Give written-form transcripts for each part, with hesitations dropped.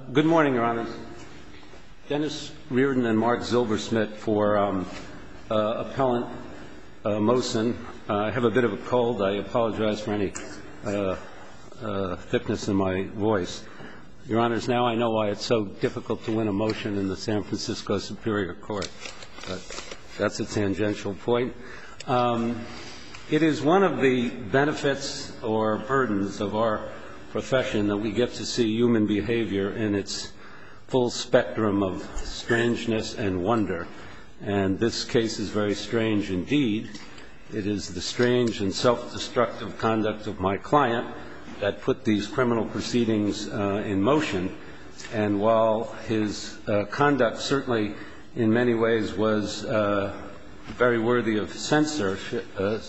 Good morning, Your Honors. Dennis Reardon and Mark Zilbersmith for Appellant Mohsen. I have a bit of a cold. I apologize for any thickness in my voice. Your Honors, now I know why it's so difficult to win a motion in the San Francisco Superior Court. But that's a tangential point. It is one of the benefits or burdens of our profession that we get to see human behavior in its full spectrum of strangeness and wonder. And this case is very strange indeed. It is the strange and self-destructive conduct of my client that put these criminal proceedings in motion. And while his conduct certainly in many ways was very worthy of censorship,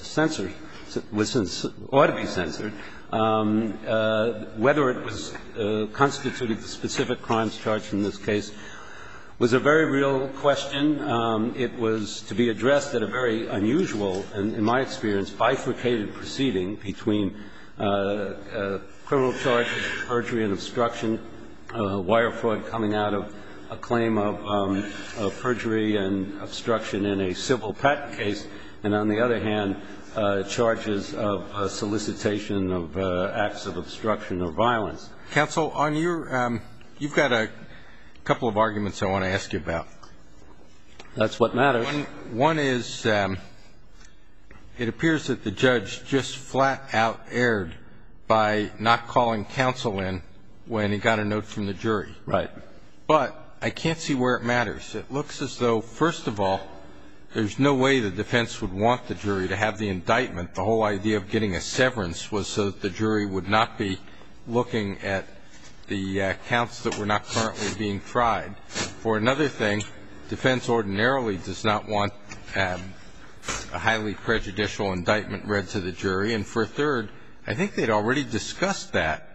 ought to be censored, whether it was constituted the specific crimes charged in this case was a very real question. It was to be addressed at a very unusual, and in my experience, bifurcated proceeding between criminal charges, perjury and obstruction, wire fraud coming out of a claim of perjury and obstruction in a civil patent case, and on the other hand, charges of solicitation of acts of obstruction or violence. Counsel, on your you've got a couple of arguments I want to ask you about. That's what matters. One is it appears that the judge just flat out erred by not calling counsel in when he got a note from the jury. Right. But I can't see where it matters. It looks as though, first of all, there's no way the defense would want the jury to have the indictment. The whole idea of getting a severance was so that the jury would not be looking at the counts that were not currently being tried. For another thing, defense ordinarily does not want a highly prejudicial indictment read to the jury. And for a third, I think they'd already discussed that.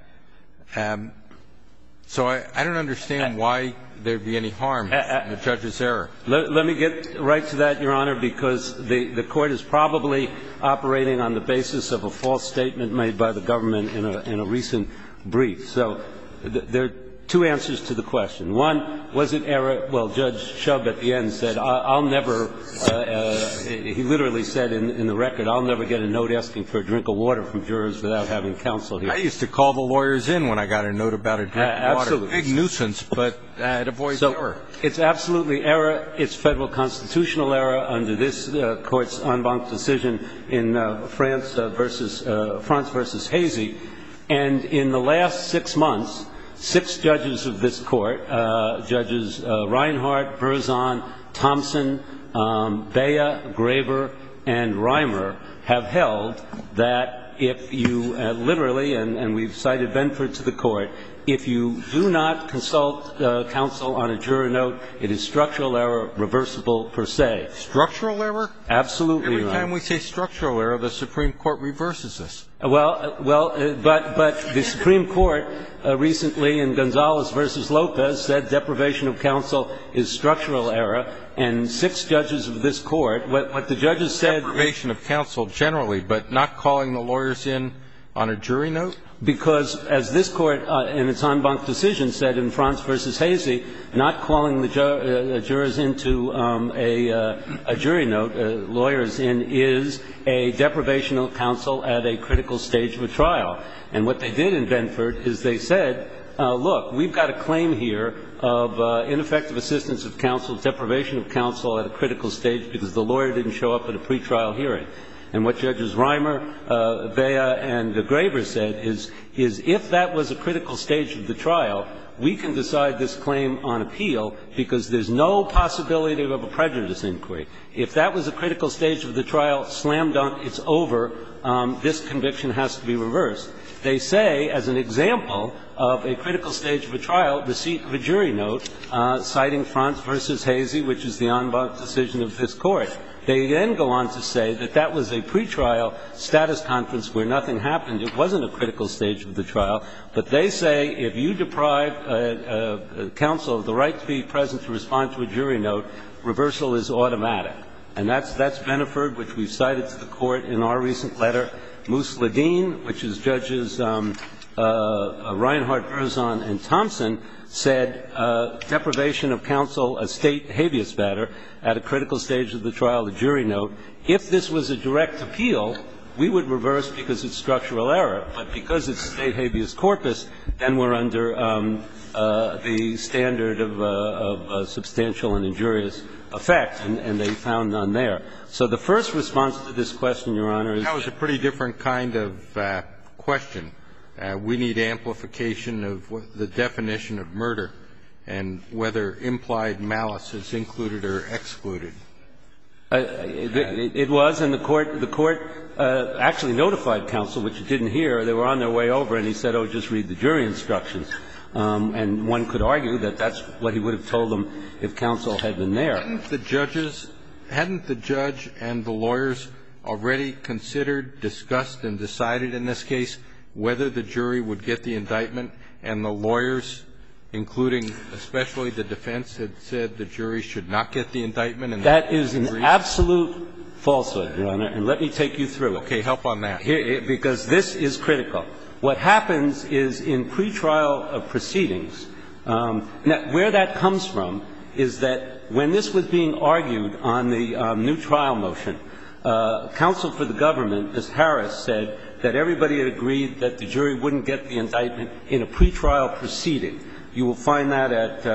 So I don't understand why there'd be any harm in the judge's error. Let me get right to that, Your Honor, because the Court is probably operating on the basis of a false statement made by the government in a recent brief. So there are two answers to the question. One, was it error? Well, Judge Shub at the end said, I'll never, he literally said in the record, I'll never get a note asking for a drink of water from jurors without having counsel here. I used to call the lawyers in when I got a note about a drink of water. Absolutely. Big nuisance, but it avoids error. It's absolutely error. It's federal constitutional error under this Court's en banc decision in France versus Hazy. And in the last 6 months, 6 judges of this Court, Judges Reinhart, Berzon, Thompson, Bea, Graber, and Reimer, have held that if you literally, and we've cited Benford to the Court, if you do not consult counsel on a juror note, it is structural error, reversible per se. Structural error? Absolutely, Your Honor. Every time we say structural error, the Supreme Court reverses this. But the Supreme Court recently in Gonzalez versus Lopez said deprivation of counsel is structural error, and 6 judges of this Court, what the judges said. Deprivation of counsel generally, but not calling the lawyers in on a jury note? Because, as this Court in its en banc decision said in France versus Hazy, not calling the jurors into a jury note, lawyers in, is a deprivation of counsel at a critical stage of a trial. And what they did in Benford is they said, look, we've got a claim here of ineffective assistance of counsel, deprivation of counsel at a critical stage because the lawyer didn't show up at a pretrial hearing. And what Judges Reimer, Bea, and Graber said is if that was a critical stage of the trial, we can decide this claim on appeal because there's no possibility of a prejudice inquiry. If that was a critical stage of the trial, slam dunk, it's over, this conviction has to be reversed. They say, as an example of a critical stage of a trial, receipt of a jury note, citing France versus Hazy, which is the en banc decision of this Court. They then go on to say that that was a pretrial status conference where nothing happened. It wasn't a critical stage of the trial. But they say if you deprive counsel of the right to be present to respond to a jury note, reversal is automatic. And that's Benford, which we've cited to the Court in our recent letter. Mousseladine, which is Judges Reinhart, Berzon, and Thompson said deprivation of counsel, a state habeas matter, at a critical stage of the trial, a jury note. If this was a direct appeal, we would reverse because it's structural error. But because it's state habeas corpus, then we're under the standard of substantial and injurious effect, and they found none there. So the first response to this question, Your Honor, is... That was a pretty different kind of question. We need amplification of the definition of murder and whether implied malice is included or excluded. It was, and the court actually notified counsel, which it didn't hear. They were on their way over, and he said, oh, just read the jury instructions. And one could argue that that's what he would have told them if counsel had been there. Hadn't the judge and the lawyers already considered, discussed, and decided in this case whether the jury would get the indictment, and the lawyers, including especially the defense, had said the jury should not get the indictment? And that is an absolute falsehood, Your Honor, and let me take you through it. Okay, help on that. Because this is critical. What happens is in pretrial proceedings, where that comes from is that when this was being argued on the new trial motion, counsel for the government, Ms. Harris, said that everybody had agreed that the jury wouldn't get the indictment in a pretrial proceeding. You will find that at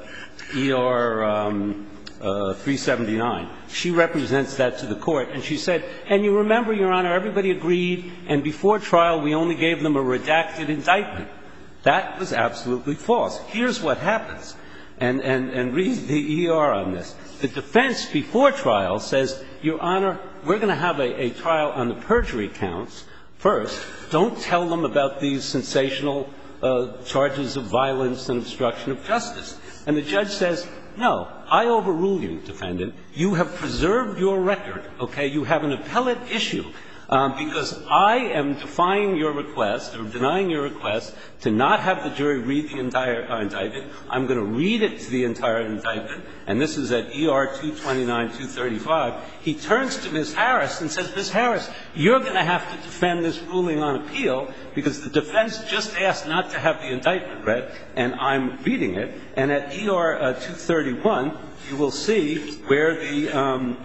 ER 379. She represents that to the court, and she said, and you remember, Your Honor, everybody agreed, and before trial we only gave them a redacted indictment. That was absolutely false. Here's what happens, and read the ER on this. The defense before trial says, Your Honor, we're going to have a trial on the perjury counts first. Don't tell them about these sensational charges of violence and obstruction of justice. And the judge says, no, I overrule you, defendant. You have preserved your record, okay? You have an appellate issue because I am defying your request or denying your request to not have the jury read the entire indictment. I'm going to read it to the entire indictment, and this is at ER 229, 235. He turns to Ms. Harris and says, Ms. Harris, you're going to have to defend this ruling on appeal because the defense just asked not to have the indictment read, and I'm reading it. And at ER 231, you will see where the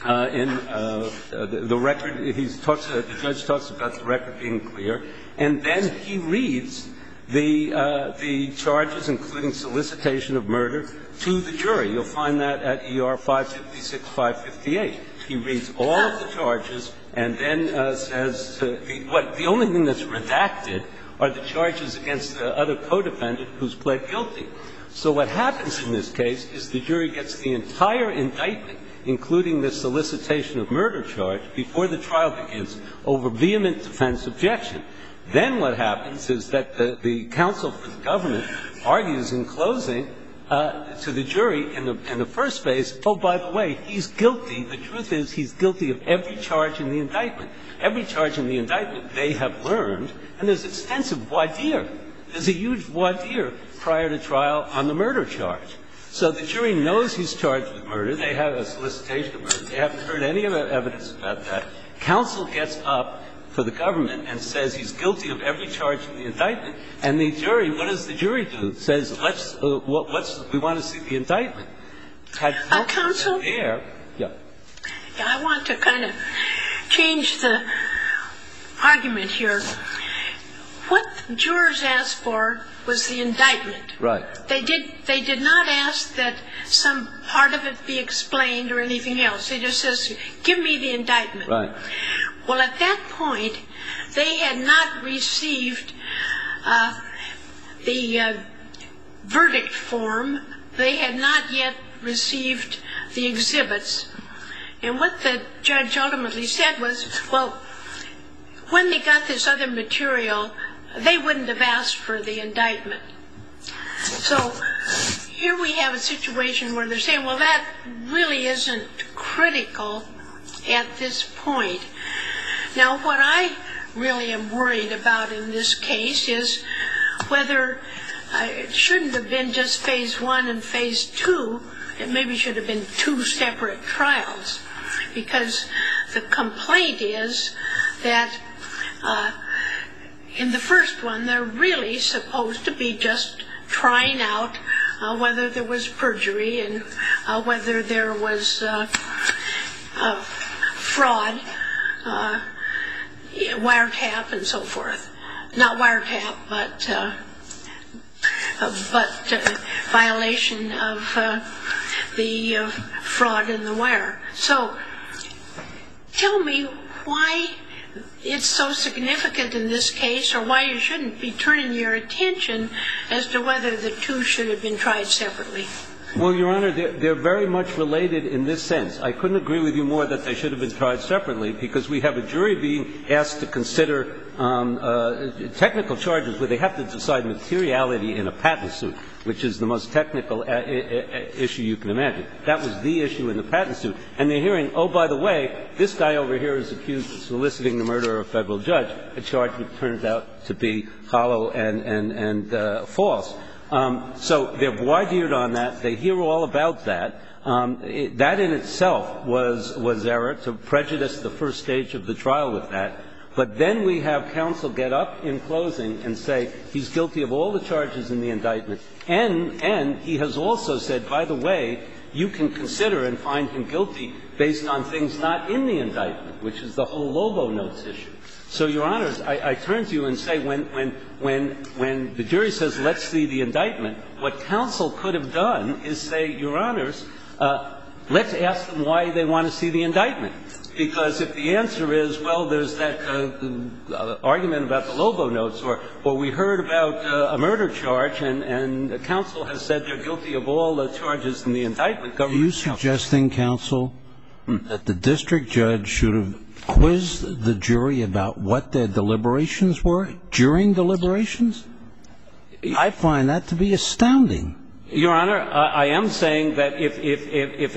record, the judge talks about the record being clear, and then he reads the charges, including solicitation of murder, to the jury. You'll find that at ER 556, 558. He reads all of the charges and then says the only thing that's redacted are the charges against the other co-defendant who's pled guilty. So what happens in this case is the jury gets the entire indictment, including the solicitation of murder charge, before the trial begins over vehement defense objection. Then what happens is that the counsel for the government argues in closing to the jury in the first phase, oh, by the way, he's guilty. The truth is he's guilty of every charge in the indictment. Every charge in the indictment they have learned, and there's extensive voir dire. There's a huge voir dire prior to trial on the murder charge. So the jury knows he's charged with murder. They have a solicitation of murder. They haven't heard any other evidence about that. Counsel gets up for the government and says he's guilty of every charge in the indictment, and the jury, what does the jury do? Says, we want to see the indictment. Had counsel been there, yeah. I want to kind of change the argument here. What the jurors asked for was the indictment. Right. They did not ask that some part of it be explained or anything else. They just says, give me the indictment. Right. Well, at that point, they had not received the verdict form. They had not yet received the exhibits. And what the judge ultimately said was, well, when they got this other material, they wouldn't have asked for the indictment. So here we have a situation where they're saying, well, that really isn't critical at this point. Now, what I really am worried about in this case is whether it shouldn't have been just phase 1 and phase 2. It maybe should have been 2 separate trials, because the complaint is that in the first one, they're really supposed to be just trying out whether there was perjury and whether there was fraud, wiretap and so forth. Not wiretap, but violation of the fraud in the wire. So tell me why it's so significant in this case, or why you shouldn't be turning your attention as to whether the two should have been tried separately. Well, Your Honor, they're very much related in this sense. I couldn't agree with you more that they should have been tried separately, because we have a jury being asked to consider technical charges where they have to decide materiality in a patent suit, which is the most technical issue you can imagine. That was the issue in the patent suit. And they're hearing, oh, by the way, this guy over here is accused of soliciting the murder of a federal judge, a charge which turns out to be hollow and false. So they're voir dired on that. They hear all about that. That in itself was error, to prejudice the first stage of the trial with that. But then we have counsel get up in closing and say he's guilty of all the charges in the indictment. And he has also said, by the way, you can consider and find him guilty based on things not in the indictment, which is the whole Lobo Notes issue. So, Your Honors, I turn to you and say when the jury says, let's see the indictment, what counsel could have done is say, Your Honors, let's ask them why they want to see the indictment. Because if the answer is, well, there's that argument about the Lobo Notes, or we heard about a murder charge, and counsel has said they're guilty of all the charges in the indictment. Are you suggesting, counsel, that the district judge should have quizzed the jury about what their deliberations were during deliberations? I find that to be astounding. Your Honor, I am saying that if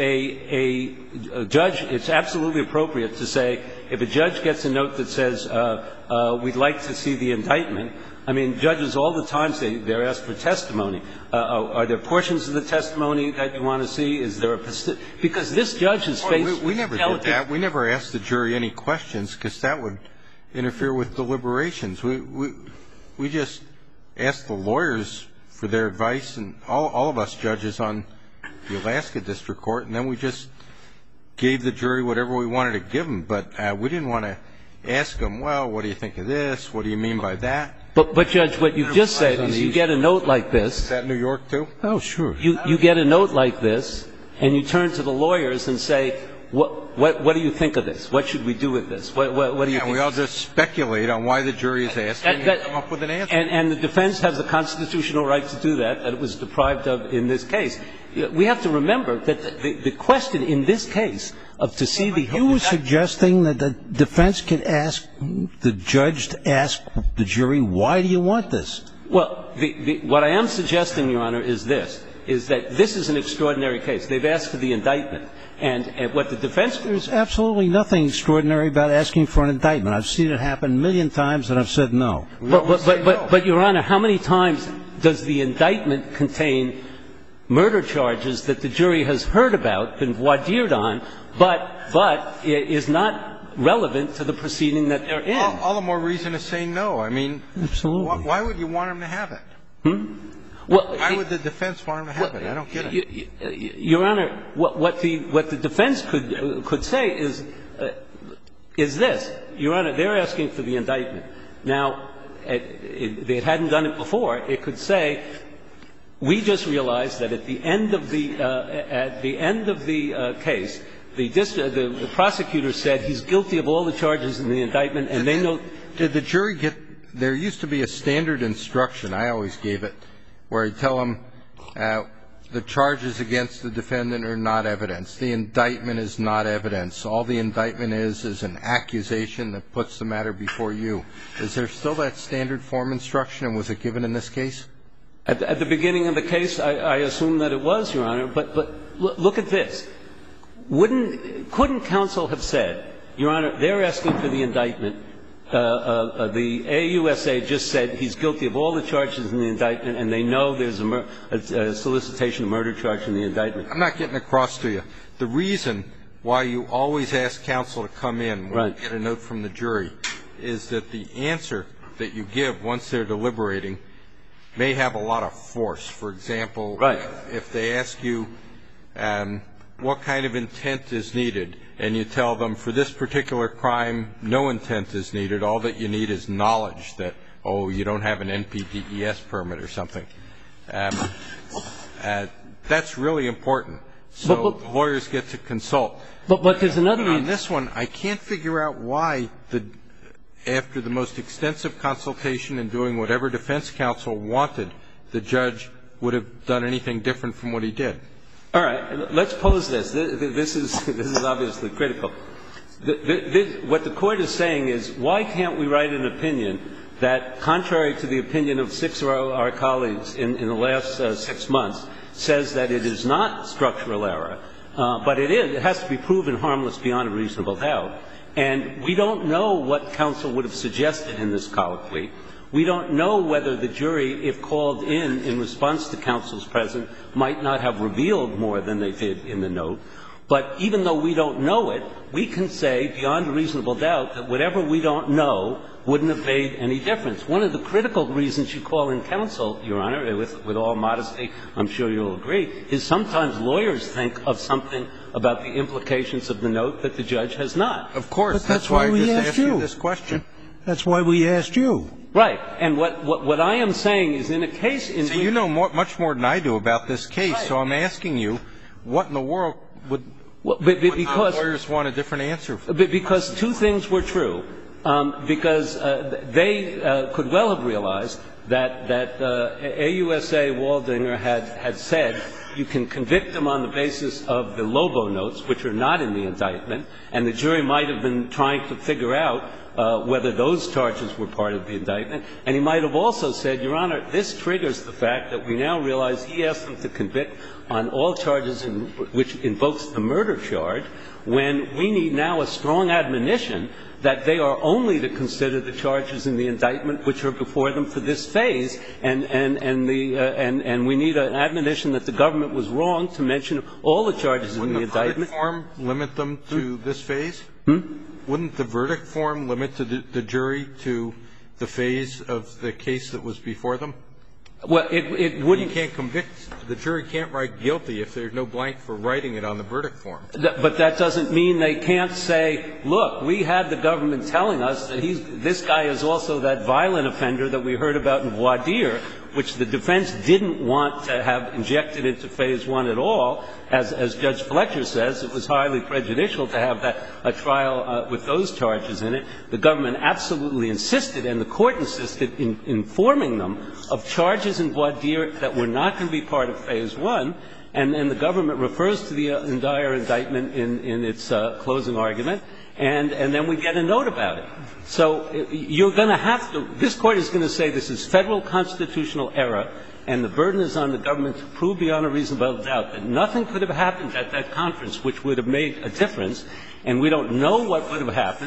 a judge, it's absolutely appropriate to say, if a judge gets a note that says, we'd like to see the indictment, I mean, judges all the time say they're asked for testimony. Are there portions of the testimony that you want to see? Is there a – because this judge is faced with – We never did that. We never asked the jury any questions because that would interfere with deliberations. We just asked the lawyers for their advice, and all of us judges on the Alaska District Court, and then we just gave the jury whatever we wanted to give them. But we didn't want to ask them, well, what do you think of this? What do you mean by that? But Judge, what you just said is you get a note like this. Is that New York, too? Oh, sure. You get a note like this, and you turn to the lawyers and say, what do you think of this? What should we do with this? What do you think? And we all just speculate on why the jury is asking and come up with an answer. And the defense has the constitutional right to do that it was deprived of in this case. We have to remember that the question in this case of to see the – You were suggesting that the defense could ask the judge to ask the jury, why do you want this? Well, what I am suggesting, Your Honor, is this, is that this is an extraordinary case. They've asked for the indictment. And what the defense – There's absolutely nothing extraordinary about asking for an indictment. I've seen it happen a million times, and I've said no. But, Your Honor, how many times does the indictment contain murder charges that the jury has heard about, been voir dired on, but is not relevant to the proceeding that they're in? All the more reason to say no. I mean, absolutely. Why would you want them to have it? Well, why would the defense want them to have it? I don't get it. Your Honor, what the defense could say is this. Your Honor, they're asking for the indictment. Now, they hadn't done it before. It could say, we just realized that at the end of the case, the prosecutor said he's guilty of all the charges in the indictment, and they know. Did the jury get – there used to be a standard instruction, I always gave it, where I'd tell them the charges against the defendant are not evidence. The indictment is not evidence. All the indictment is an accusation that puts the matter before you. Is there still that standard form instruction, and was it given in this case? At the beginning of the case, I assume that it was, Your Honor. But look at this. Couldn't counsel have said, Your Honor, they're asking for the indictment. The AUSA just said he's guilty of all the charges in the indictment, and they know there's a solicitation of murder charge in the indictment. I'm not getting across to you. The reason why you always ask counsel to come in when you get a note from the jury is that the answer that you give once they're deliberating may have a lot of force. For example, Right. if they ask you what kind of intent is needed, and you tell them for this particular crime no intent is needed, all that you need is knowledge that, oh, you don't have an NPDES permit or something. That's really important. So the lawyers get to consult. But there's another reason. On this one, I can't figure out why, after the most extensive consultation and doing whatever defense counsel wanted, the judge would have done anything different from what he did. All right. Let's pose this. This is obviously critical. What the Court is saying is, why can't we write an opinion that, contrary to the opinion of 6 of our colleagues in the last 6 months, says that it is not structural error, but it is. It has to be proven harmless beyond a reasonable doubt. And we don't know what counsel would have suggested in this colloquy. We don't know whether the jury, if called in response to counsel's presence, might not have revealed more than they did in the note. But even though we don't know it, we can say beyond a reasonable doubt that whatever we don't know wouldn't have made any difference. One of the critical reasons you call in counsel, Your Honor, with all modesty, I'm sure you'll agree, is sometimes lawyers think of something about the implications of the note that the judge has not. Of course. But that's why I we just asked asked you you this question. That's why we asked you. Right. And what I am saying is in a case in which you know much more than I do about this case, so I'm asking you, what in the world would lawyers want a different answer for? Because two things were true. Because they could well have realized that AUSA Waldinger had said you can convict them on the basis of the Lobo notes, which are not in the indictment, and the jury might have been trying to figure out whether those charges were part of the indictment. And he might have also said, Your Honor, this triggers the fact that we now realize he asked them to convict on all charges which invokes the murder charge, when we need now a strong admonition that they are only to consider the charges in the indictment which are before them for this phase, and we need an admonition that the government was wrong to mention all the charges in the indictment. Wouldn't the verdict form limit them to this phase? Wouldn't the verdict form limit the jury to the phase of the case that was before them? Well, it wouldn't. You can't convict. The jury can't write guilty if there's no blank for writing it on the verdict form. But that doesn't mean they can't say, look, we had the government telling us that this guy is also that violent offender that we heard about in voir dire, which the defense didn't want to have injected into phase one at all. As Judge Fletcher says, it was highly prejudicial to have a trial with those charges in it. The government absolutely insisted, and the court insisted, in informing them of charges in voir dire that were not going to be part of phase one, and the government refers to the entire indictment in its closing argument, and then we get a note about it. So you're going to have to – this Court is going to say this is Federal constitutional error, and the burden is on the government to prove beyond a reasonable doubt that nothing could have happened at that conference which would have made a difference, and we don't know what would have happened.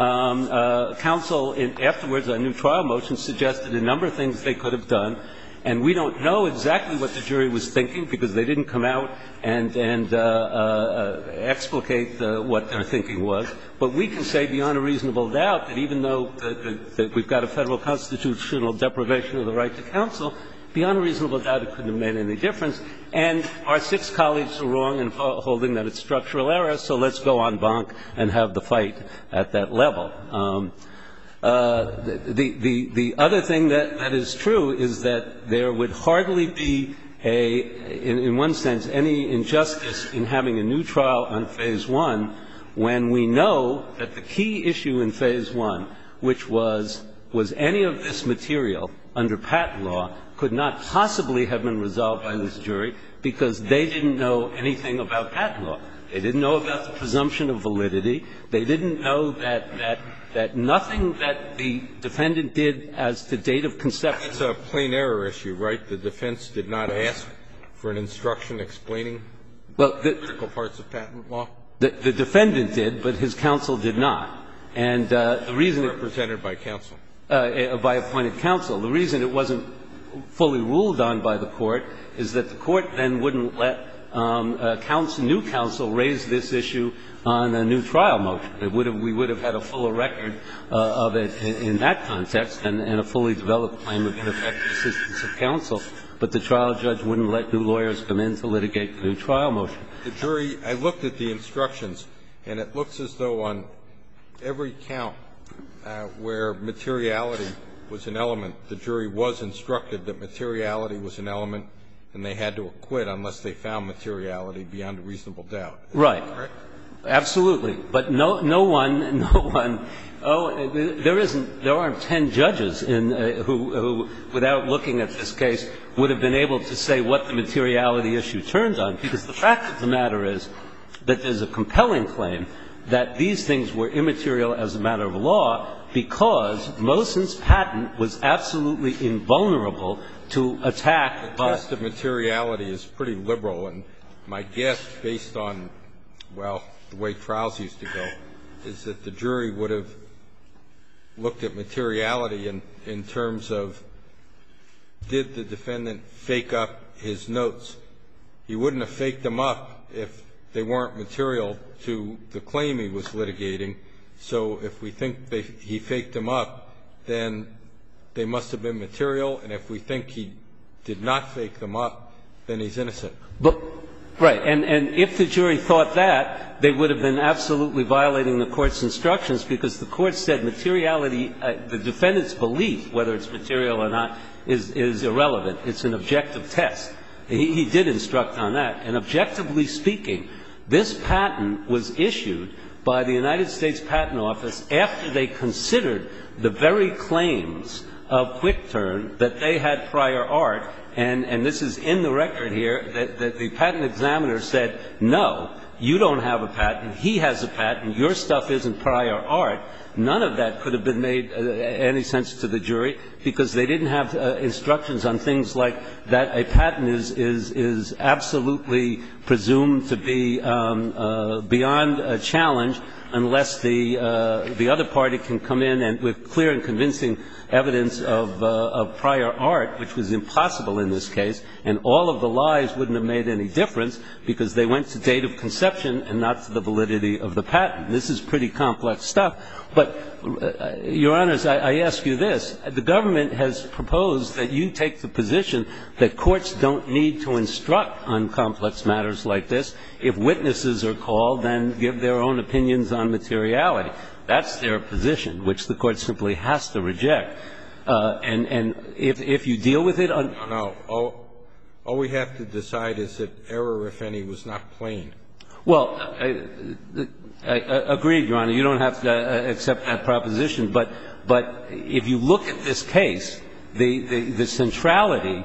Counsel afterwards, a new trial motion, suggested a number of things they could have done, and we don't know exactly what the jury was thinking because they didn't come out and explicate what their thinking was. But we can say beyond a reasonable doubt that even though that we've got a Federal constitutional deprivation of the right to counsel, beyond a reasonable doubt it couldn't have made any difference. And our 6 colleagues are wrong in holding that it's structural error, so let's go en banc and have the fight at that level. The other thing that is true is that there would hardly be in one sense, any injustice in having a new trial on phase one when we know that the key issue in phase one, which was any of this material under patent law, could not possibly have been resolved by this jury because they didn't know anything about patent law. They didn't know about the presumption of validity. They didn't know that nothing that the defendant did as to date of conception. It's a plain error issue, right? The defense did not ask for an instruction explaining critical parts of patent law? The defendant did, but his counsel did not. And the reason represented by counsel. By appointed counsel. The reason it wasn't fully ruled on by the Court is that the Court then wouldn't let new counsel raised this issue on a new trial motion. We would have had a fuller record of it in that context and a fully developed claim of ineffective assistance of counsel. But the trial judge wouldn't let new lawyers come in to litigate the new trial motion. The jury, I looked at the instructions, and it looks as though on every count where materiality was an element, the jury was instructed that materiality was an element and they had to acquit unless they found materiality beyond a reasonable doubt. Right. Correct? Absolutely. But no one, there aren't 10 judges who, without looking at this case, would have been able to say what the materiality issue turns on, because the fact of the matter is that there's a compelling claim that these things were immaterial as a matter of law because Moson's patent was absolutely invulnerable to attack. The test of materiality is pretty liberal, and my guess, based on, well, the way trials used to go, is that the jury would have looked at materiality in terms of, did the defendant fake up his notes? He wouldn't have faked them up if they weren't material to the claim he was litigating. So if we think he faked them up, then they must have been material, and if we think he did not fake them up, then he's innocent. Right. And if the jury thought that, they would have been absolutely violating the Court's instructions, because the Court said materiality, the defendant's belief, whether it's material or not, is irrelevant. It's an objective test. He did instruct on that. And objectively speaking, this patent was issued by the United States Patent Office after they considered the very claims of QuickTurn that they had prior art, and this is in the record here, that the patent examiner said, no, you don't have a patent, he has a patent, your stuff isn't prior art. None of that could have been made any sense to the jury, because they didn't have instructions on things like that a patent is absolutely presumed to be beyond a challenge unless the other party can come in and with clear and convincing evidence of prior art, which was impossible in this case, and all of the lies wouldn't have made any difference because they went to date of conception and not to the validity of the patent. This is pretty complex stuff. But, Your Honors, I ask you this. The government has proposed that you take the position that courts don't need to instruct on complex matters like this. If witnesses are called, then give their own opinions on materiality. That's their position, which the Court simply has to reject. And if you deal with it on — No. All we have to decide is that error, if any, was not plain. Well, I agreed, Your Honor. You don't have to accept that proposition. But if you look at this case, the centrality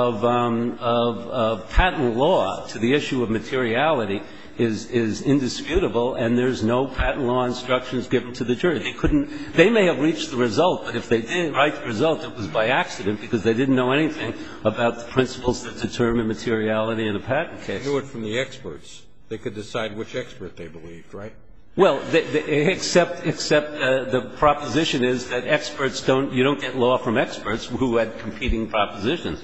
of patent law to the issue of materiality is indisputable, and there's no patent law instructions given to the jury. They may have reached the result, but if they didn't write the result, it was by accident because they didn't know anything about the principles that determine materiality in a patent case. They knew it from the experts. They could decide which expert they believed, right? Well, except the proposition is that experts you don't get law from experts who had competing propositions.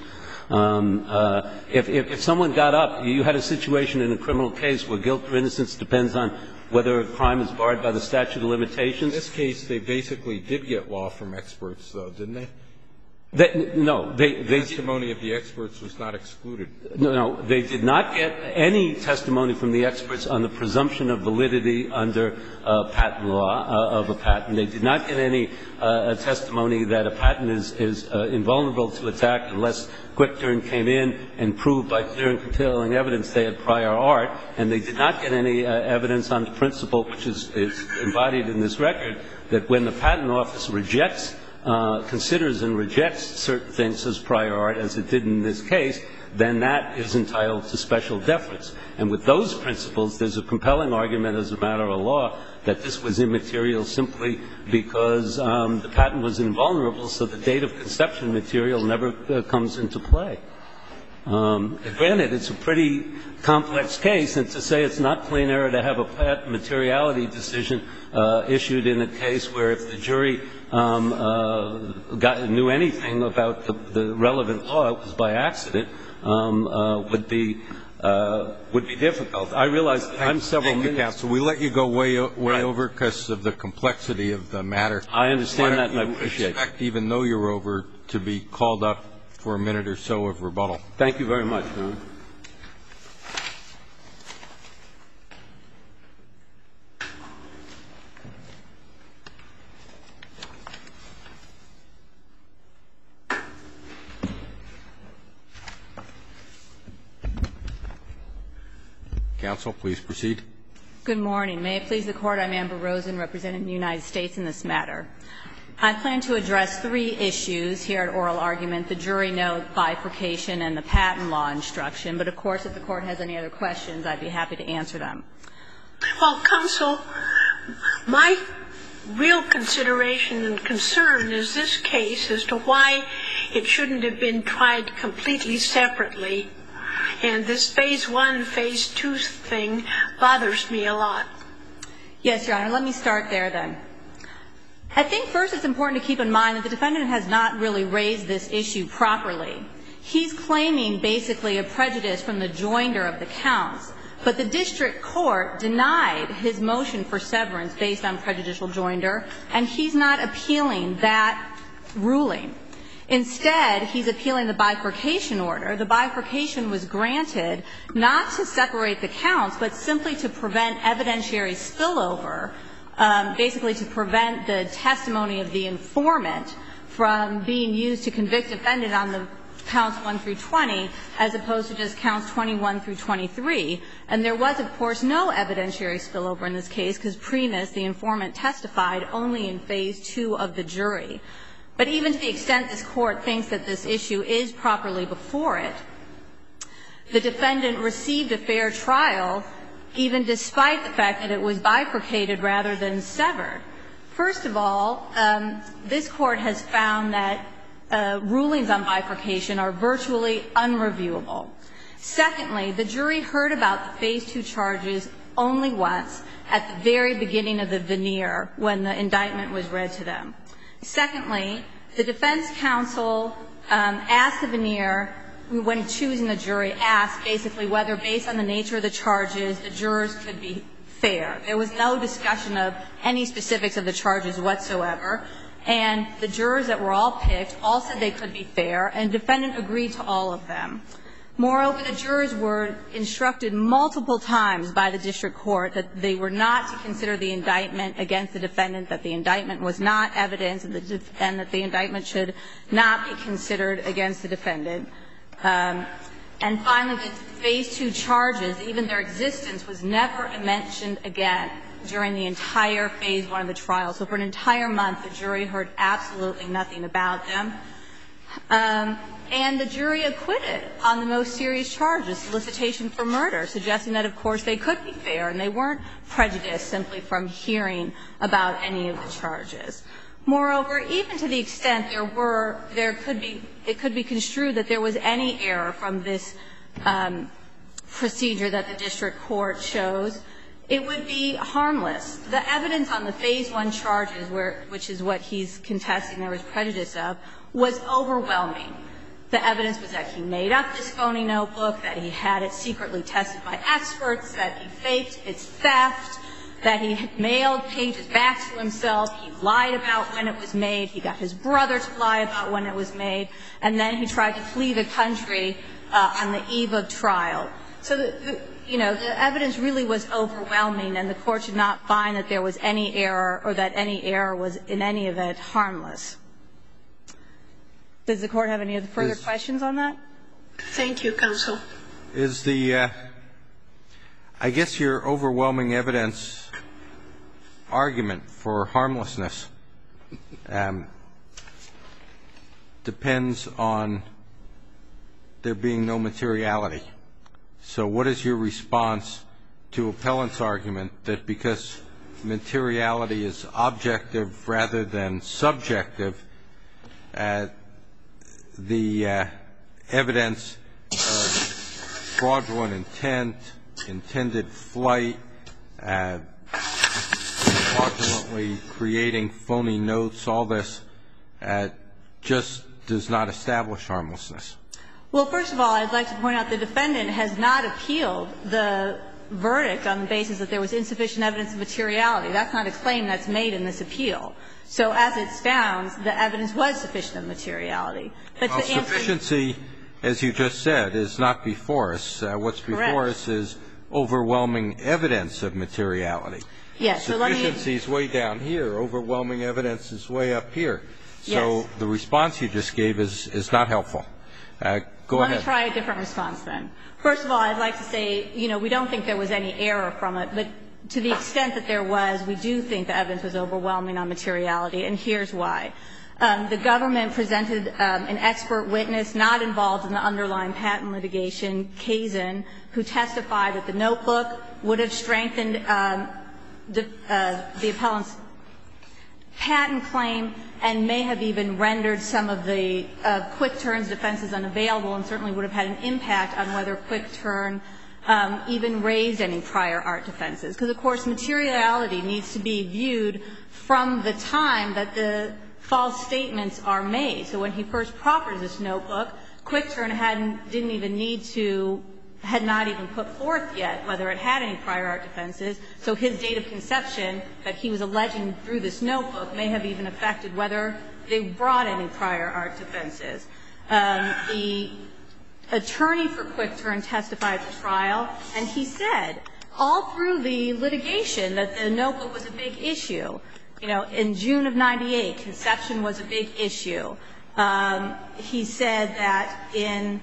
If someone got up, you had a situation in a criminal case where guilt or innocence depends on whether a crime is barred by the statute of limitations. In this case, they basically did get law from experts, though, didn't they? No. The testimony of the experts was not excluded. No. They did not get any testimony from the experts on the presumption of validity under patent law of a patent. They did not get any testimony that a patent is invulnerable to attack unless QuickTurn came in and proved by clear and compelling evidence they had prior art. And they did not get any evidence on the principle, which is embodied in this record, that when the Patent Office considers and rejects certain things as prior art, as it did in this case, then that is entitled to special deference. And with those principles, there's a compelling argument as a matter of law that this was immaterial simply because the patent was invulnerable, so the date of conception material never comes into play. Granted, it's a pretty complex case, and to say it's not plain error to have a patent materiality decision issued in a case where if the jury knew anything about the relevant law, it was by accident, would be would be difficult. I realize I'm several minutes. Thank you, counsel. We let you go way Right. over because of the complexity of the matter. I understand that, and I appreciate it. Expect, even though you're over, to be called up for a minute or so of rebuttal. Thank you very much, Your Honor. Counsel, please proceed. Good morning. May it please the Court, I'm Amber Rosen, representing the United States in this matter. I plan to address 3 issues here at oral argument, the jury note, bifurcation, and the patent law instruction. But, of course, if the Court has any other questions, I'd be happy to answer them. Well, counsel, my real consideration and concern is this case as to why it shouldn't have been tried completely separately. And this Phase 1, Phase 2 thing bothers me a lot. Yes, Your Honor. Let me start there, then. I think first it's important to keep in mind that the defendant has not really raised this issue properly. He's claiming basically a prejudice from the joinder of the counts, but the district court denied his motion for severance based on prejudicial joinder, and he's not appealing that ruling. Instead, he's appealing the bifurcation order. The bifurcation was granted not to separate the counts, but simply to prevent evidentiary spillover, basically to prevent the testimony of the informant from being used to convict defendant on the counts 1 through 20, as opposed to just counts 21 through 23. And there was, of course, no evidentiary spillover in this case because Primus, the informant, testified only in Phase 2 of the jury. But even to the extent this Court thinks that this issue is properly before it, the defendant received a fair trial even despite the fact that it was bifurcated rather than severed. First of all, this Court has found that rulings on bifurcation are virtually unreviewable. Secondly, the jury heard about the Phase 2 charges only once at the very beginning of the veneer when the indictment was read to them. Secondly, the defense counsel asked the veneer, when choosing the jury, asked basically whether, based on the nature of the charges, the jurors could be fair. There was no discussion of any specifics of the charges whatsoever. And the jurors that were all picked all said they could be fair, and the defendant agreed to all of them. Moreover, the jurors were instructed multiple times by the district court that they were not to consider the indictment against the defendant, that the indictment was not evidence, and that the indictment should not be considered against the defendant. And finally, the Phase 2 charges, even their existence, was never mentioned again during the entire Phase 1 of the trial. So for an entire month, the jury heard absolutely nothing about them. And the jury acquitted on the most serious charges, solicitation for murder, suggesting that, of course, they could be fair and they weren't prejudiced simply from hearing about any of the charges. Moreover, even to the extent it could be construed that there was any error from this procedure that the district court chose, it would be harmless. The evidence on the Phase 1 charges, which is what he's contesting there was prejudice of, was overwhelming. The evidence was that he made up this phony notebook, that he had it secretly tested by experts, that he faked its theft, that he had mailed pages back to himself, he lied about when it was made, he got his brother to lie about when it was made, and then he tried to flee the country on the eve of trial. So, the evidence really was overwhelming, and the Court should not find that there was any error or that any error was in any event harmless. Does the Court have any further questions on that? Thank you, counsel. Is the I guess your overwhelming evidence argument for harmlessness depends on there being no materiality. So what is your response to appellant's argument that because materiality is objective rather than subjective, the evidence of fraudulent intent, intended flight, fraudulently creating phony notes, all this just does not establish harmlessness? Well, first of all, I'd like to point out the defendant has not appealed the verdict on the basis that there was insufficient evidence of materiality. That's not a claim that's made in this appeal. So as it stands, the evidence was sufficient of materiality. But well, sufficiency, as you just said, is not before us. What's before us is overwhelming evidence of materiality. Yes. Sufficiency is way down here. Overwhelming evidence is way up here. So yes. The response you just gave is not helpful. Go ahead. Let me try a different response then. First of all, I'd like to say, we don't think there was any error from it, but to the extent that there was, we do think the evidence was overwhelming on materiality, and here's why. The government presented an expert witness not involved in the underlying patent litigation, Kazin, who testified that the notebook would have strengthened the appellant's patent claim and may have even rendered some of the quick turns defenses unavailable, and certainly would have had an impact on whether quick turn even raised any prior art defenses. Because, of course, materiality needs to be viewed from the time that the false statements are made. So when he first proffered this notebook, quick turn didn't even need to, had not even put forth yet whether it had any prior art defenses. So his date of conception that he was alleging through this notebook may have even affected whether they brought any prior art defenses. The attorney for quick turn testified at the trial, and he said all through the litigation that the notebook was a big issue. In June of '98, conception was a big issue. He said that in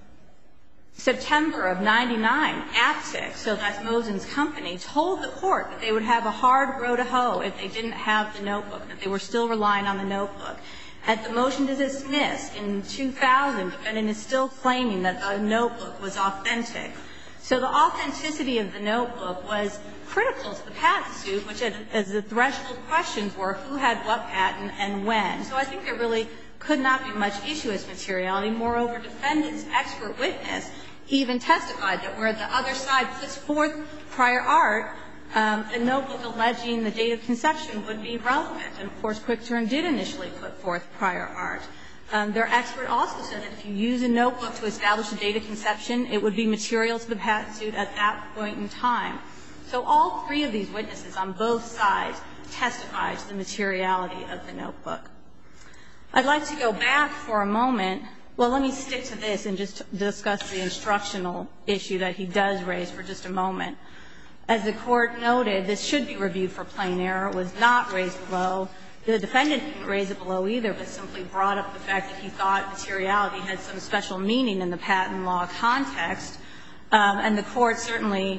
September of '99, Aptic, so that's Mosen's company, told the court that they would have a hard row to hoe if they didn't have the notebook, that they were still relying on the notebook. At the motion to dismiss in 2000, the defendant is still claiming that the notebook was authentic. So the authenticity of the notebook was critical to the patent suit, which as the threshold questions were who had what patent and when. So I think there really could not be much issue as materiality. Moreover, defendant's expert witness even testified that where the other side puts forth prior art, a notebook alleging the date of conception would be relevant. And, of course, quick turn did initially put forth prior art. Their expert also said that if you use a notebook to establish a date of conception, it would be material to the patent suit at that point in time. So all three of these witnesses on both sides testified to the materiality of the notebook. I'd like to go back for a moment. Well, let me stick to this and just discuss the instructional issue that he does raise for just a moment. As the Court noted, this should be reviewed for plain error. It was not raised below. The defendant didn't raise it below either, but simply brought up the fact that he thought materiality had some special meaning in the patent law context. And the Court certainly,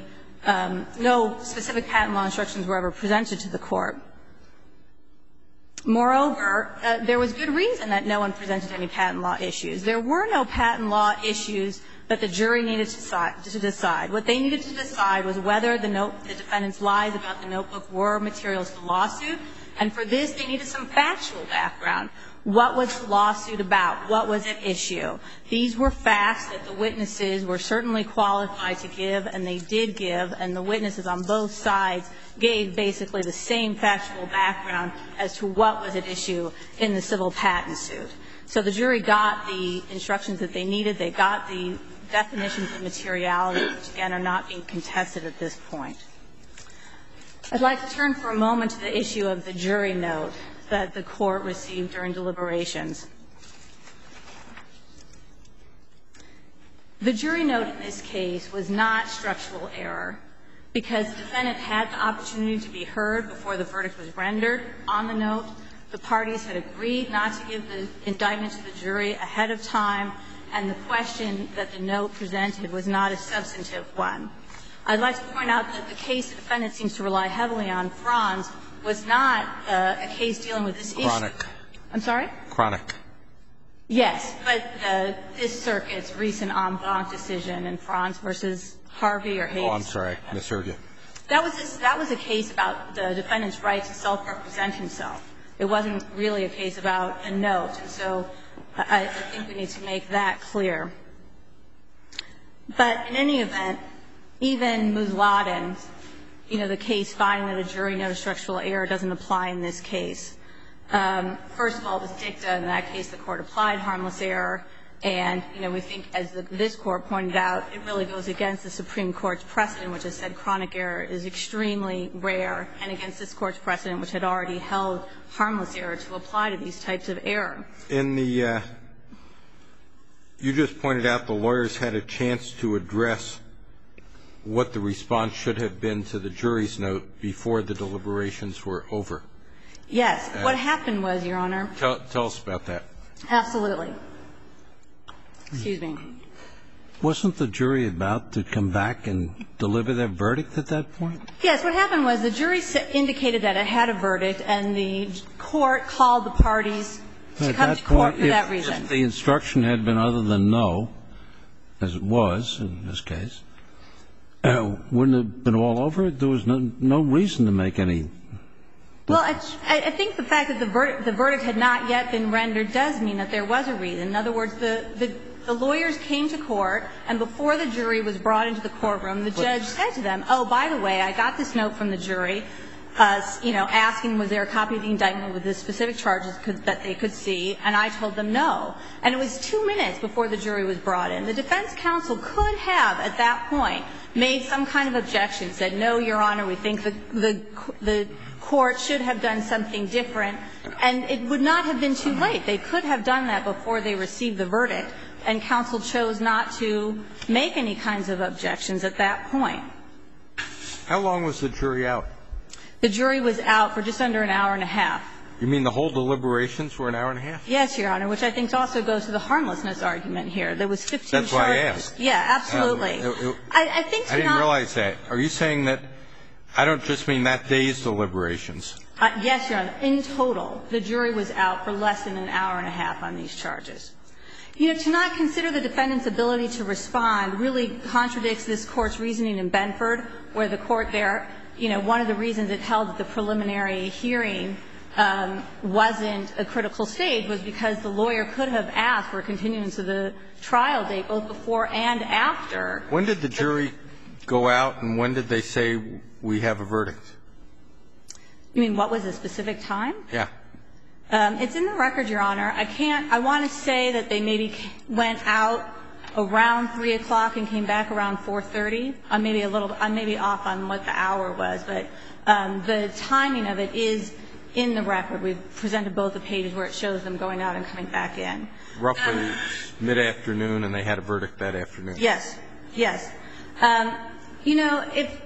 no specific patent law instructions were ever presented to the Court. Moreover, there was good reason that no one presented any patent law issues. There were no patent law issues that the jury needed to decide. What they needed to decide was whether the defendant's lies about the notebook were materials to the lawsuit. And for this, they needed some factual background. What was the lawsuit about? What was at issue? These were facts that the witnesses were certainly qualified to give, and they did give, and the witnesses on both sides gave basically the same factual background as to what was at issue in the civil patent suit. So the jury got the instructions that they needed. They got the definitions of materiality, which, again, are not being contested at this point. I'd like to turn for a moment to the issue of the jury note that the Court received during deliberations. The jury note in this case was not structural error because the defendant had the opportunity to be heard before the verdict was rendered on the note. The parties had agreed not to give the indictment to the jury ahead of time, and the question that the note presented was not a substantive one. I'd like to point out that the case the defendant seems to rely heavily on, Franz, was not a case dealing with this issue. Chronic. I'm sorry? Chronic. Yes, but this circuit's recent en banc decision in Franz versus Harvey or Hayes. Oh, I'm sorry. I misheard you. That was a case about the defendant's right to self-represent himself. It wasn't really a case about a note. And so I think we need to make that clear. But in any event, even Musladin, the case finding that a jury note of structural error doesn't apply in this case. First of all, it was dicta. In that case, the Court applied harmless error. And, you know, we think, as this Court pointed out, it really goes against the Supreme Court's precedent, which has said chronic error is extremely rare, and against this Court's precedent, which had already held harmless error to apply to these types of error. In the you just pointed out the lawyers had a chance to address what the response should have been to the jury's note before the deliberations were over. Yes. What happened was, Your Honor. Tell us about that. Absolutely. Excuse me. Wasn't the jury about to come back and deliver their verdict at that point? Yes. What happened was the jury indicated that it had a verdict, and the Court called the parties to come to court for that reason. If the instruction had been other than no, as it was in this case, wouldn't it have been all over? There was no reason to make any. Well, I think the fact that the verdict had not yet been rendered does mean that there was a reason. In other words, the lawyers came to court, and before the jury was brought into the courtroom, the judge said to them, oh, by the way, I got this note from the jury, you know, asking was there a copy of the indictment with the specific charges that they could see, and I told them no. And it was 2 minutes before the jury was brought in. The defense counsel could have, at that point, made some kind of objection, said, no, Your Honor, we think the court should have done something different, and it would not have been too late. They could have done that before they received the verdict, and counsel chose not to make any kinds of objections at that point. How long was the jury out? The jury was out for just under an hour and a half. You mean the whole deliberations were an hour and a half? Yes, Your Honor, which I think also goes to the harmlessness argument here. There was 15 charges. That's why I asked. Yeah, absolutely. I think I didn't realize that. Are you saying that I don't just mean that day's deliberations? Yes, Your Honor. In total, the jury was out for less than an hour and a half on these charges. You know, to not consider the defendant's ability to respond really contradicts this Court's reasoning in Benford, where the Court there, you know, one of the reasons it held that the preliminary hearing wasn't a critical stage was because the lawyer could have asked for a continuance of the trial date both before and after. When did the jury go out, and when did they say we have a verdict? You mean what was the specific time? Yeah. It's in the record, Your Honor. I want to say that they maybe went out around 3 o'clock and came back around 4:30. I'm maybe off on what the hour was, but the timing of it is in the record. We've presented both the pages where it shows them going out and coming back in. Roughly mid-afternoon, and they had a verdict that afternoon. Yes. Yes. You know,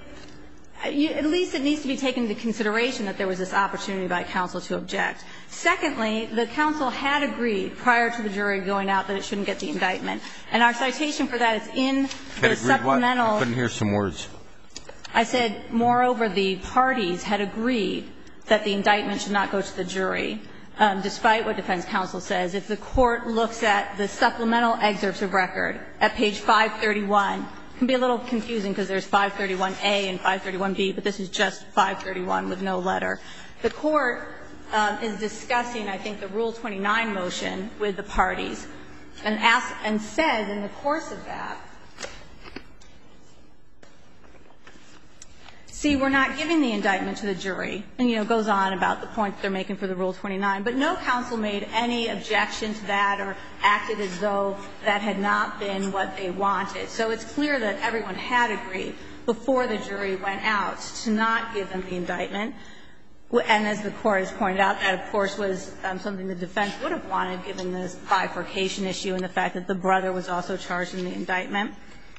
at least it needs to be taken into consideration that there was this opportunity by counsel to object. Secondly, the counsel had agreed prior to the jury going out that it shouldn't get the indictment. And our citation for that is in the supplemental. I couldn't hear some words. I said, moreover, the parties had agreed that the indictment should not go to the jury, despite what defense counsel says. If the Court looks at the supplemental excerpts of record at page 531, it can be a little confusing because there's 531A and 531B, but this is just 531 with no letter. The Court is discussing, I think, the Rule 29 motion with the parties and says in the course of that, see, we're not giving the indictment to the jury, and, you know, goes on about the point that they're making for the Rule 29. But no counsel made any objection to that or acted as though that had not been what they wanted. So it's clear that everyone had agreed before the jury went out to not give them the indictment. And as the Court has pointed out, that, of course, was something the defense would have wanted, given this bifurcation issue and the fact that the brother was also charged in the indictment.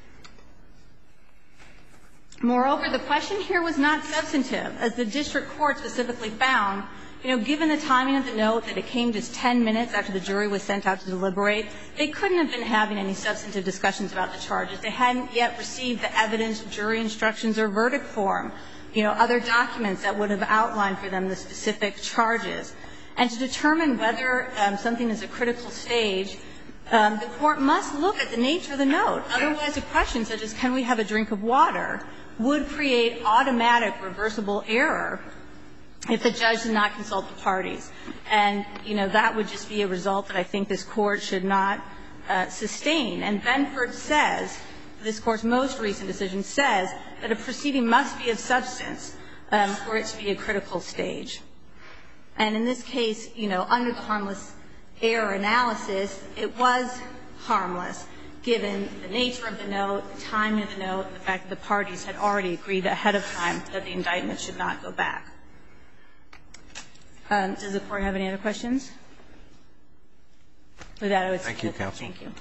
Moreover, the question here was not substantive. As the district court specifically found, you know, given the timing of the note that it came just 10 minutes after the jury was sent out to deliberate, they couldn't have been having any substantive discussions about the charges. They hadn't yet received the evidence, jury instructions, or verdict form, you know, other documents that would have outlined for them the specific charges. And to determine whether something is a critical stage, the Court must look at the nature of the note. Otherwise, a question such as can we have a drink of water would create automatic reversible error if the judge did not consult the parties. And, you know, that would just be a result that I think this Court should not sustain. And Benford says, this Court's most recent decision says, that a proceeding must be of substance for it to be a critical stage. And in this case, you know, under the harmless error analysis, it was harmless, given the nature of the note, the timing of the note, and the fact that the parties had already agreed ahead of time that the indictment should not go back. Does the Court have any other questions? With that, I would say thank you, counsel. Thank you.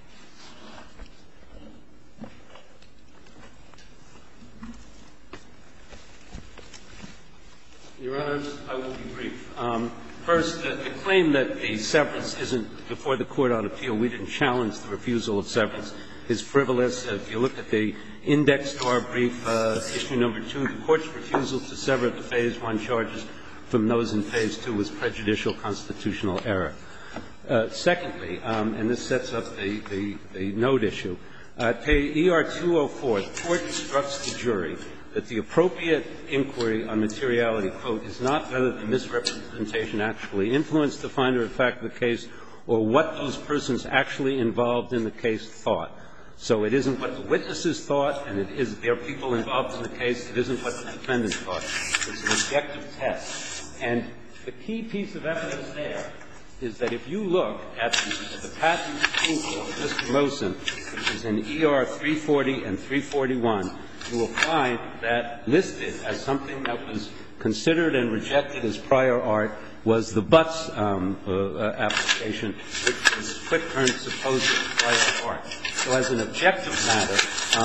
Your Honors, I will be brief. First, the claim that the severance isn't before the Court on appeal, we didn't challenge the refusal of severance, is frivolous. If you look at the index to our brief, issue number 2, the Court's refusal to sever the Phase 1 charges from those in Phase 2 was prejudicial constitutional error. Secondly, and this sets up the note issue, ER 204, the Court instructs the jury that the appropriate inquiry on materiality, quote, is not whether the misrepresentation actually influenced the finder of fact of the case or what those persons actually involved in the case thought. So it isn't what the witnesses thought, and there are people involved in the case. It isn't what the defendant thought. It's an objective test. And the key piece of evidence there is that if you look at the patent approval of Mr. Mosen, which is in ER 340 and 341, you will find that listed as something that was considered and rejected as prior art was the Butts application, which was Quick-Turn's supposed prior art. So as an objective matter,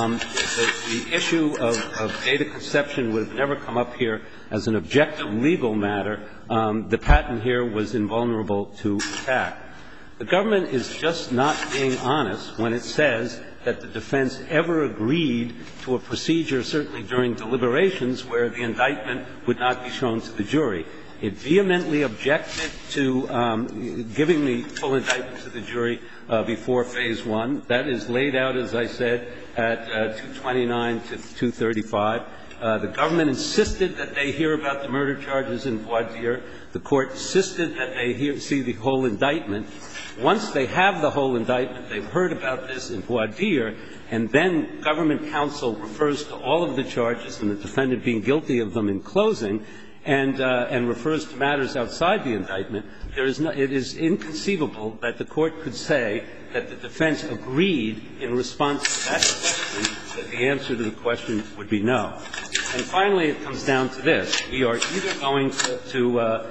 the issue of data conception would have never come up here as an objective legal matter. The patent here was invulnerable to attack. The government is just not being honest when it says that the defense ever agreed to a procedure, certainly during deliberations, where the indictment would not be shown to the jury. It vehemently objected to giving the full indictment to the jury before Phase 1. That is laid out, as I said, at 229 to 235. The government insisted that they hear about the murder charges in voir dire. The Court insisted that they see the whole indictment. Once they have the whole indictment, they've heard about this in voir dire, and then government counsel refers to all of the charges and the defendant being guilty of them in closing and refers to matters outside the indictment. It is inconceivable that the Court could say that the defense agreed in response to that question that the answer to the question would be no. And finally, it comes down to this. We are either going to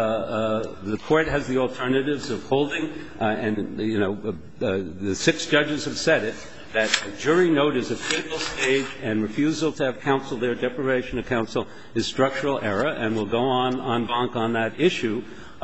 the Court has the alternatives of holding, and, you know, the 6 judges have said it, that a jury note is a critical stage and refusal to have counsel there, deprivation of counsel, is structural error, and we'll go on banc on that issue.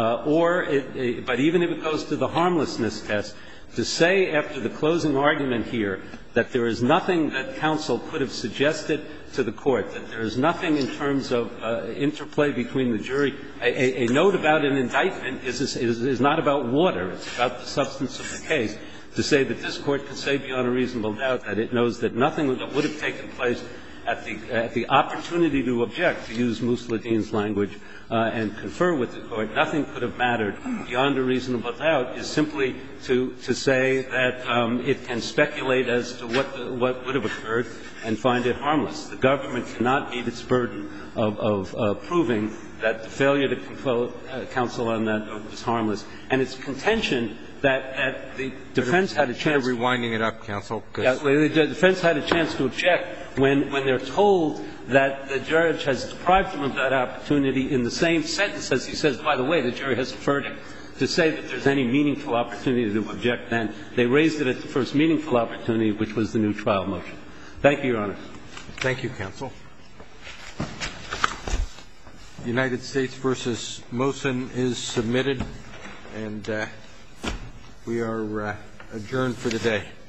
But even if it goes to the harmlessness test, to say after the closing argument here that there is nothing that counsel could have suggested to the Court, that there is nothing in terms of interplay between the jury, a note about an indictment is not about water. It's about the substance of the case. To say that this Court can say beyond a reasonable doubt that it knows that nothing that would have taken place at the opportunity to object, to use Musladin's language, and confer with the Court, nothing could have mattered beyond a reasonable doubt, is simply to say that it can speculate as to what would have occurred and find it harmless. The government cannot meet its burden of proving that the failure to confer counsel on that note was harmless. And its contention that the defense had a chance. You're rewinding it up, counsel. The defense had a chance to object when they're told that the judge has deprived them of that opportunity in the same sentence as he says, by the way, the jury has a verdict. To say that there's any meaningful opportunity to object then, they raised it at the first meaningful opportunity, which was the new trial motion. Thank you, Your Honor. Thank you, counsel. United States v. Mosen is submitted, and we are adjourned for the day.